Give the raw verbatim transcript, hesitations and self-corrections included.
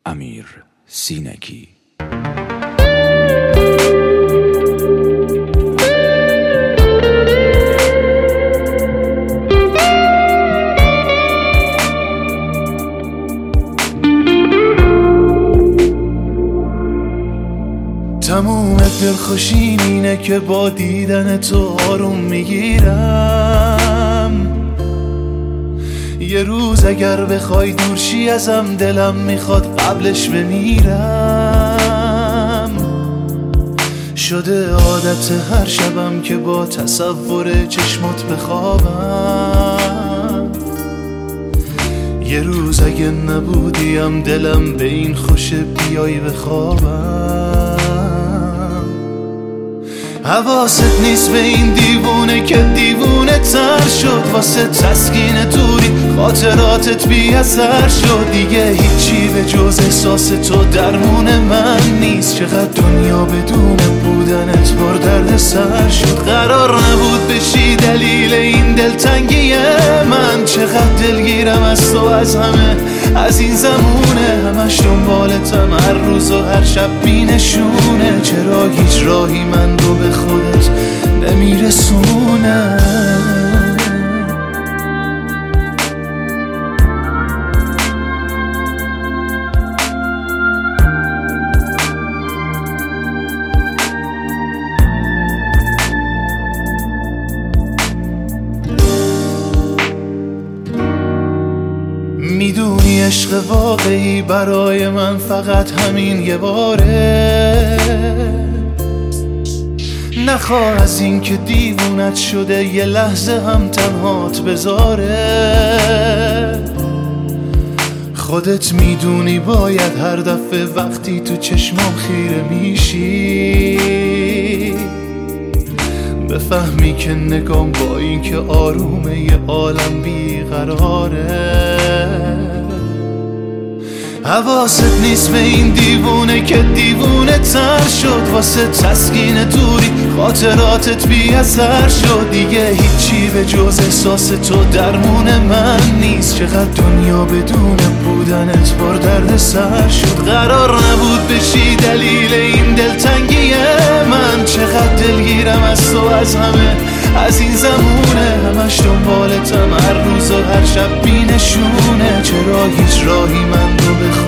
امیر سینگی. تموم دلخوشیم اینه که با دیدن تو آروم میگیرم. یه روز اگر بخوای دورشی ازم دلم میخواد قبلش بمیرم. شده عادت هر شبم که با تصور چشمات بخوابم. یه روز اگه نبودیم دلم به این خوشه بیای بخوابم. حواست نیست به این دیوونه که دیوونه تر شد. واسه تسکین توری خاطراتت بی اثر شد. دیگه هیچی به جز احساس تو درمون من نیست. چقدر دنیا بدون بودنت پر درد سر شد. قرار نبود بشی دلیل این دلتنگی من. چقدر دلگیرم از تو از همه از این زمونه. همش دنبالتم هر روز و هر شب بینشونه. چرا هیچ راهی من رو به خودت نمیرسونه؟ میدونی عشق واقعی برای من فقط همین یه باره. نخواه از این که دیوونت شده یه لحظه هم تنهات بذاره. خودت میدونی باید هر دفعه وقتی تو چشمام خیره میشی بفهمی که نگام با این که آرومه یه عالم بیقراره. حواست نیست به این دیوونه که دیوونه تر شد. واسه تسکین دوری خاطراتت بی اثر شد. دیگه هیچی به جز احساس تو درمون من نیست. چقدر دنیا بدون بودنت پر درد سر شد. قرار نبود بشی دلیل این دلتنگی من. چقدر دلگیرم از تو از همه از این زمونه. همش دنبالتم هر روز و هر شب بینشونه. چرا هیچ راهی من رو به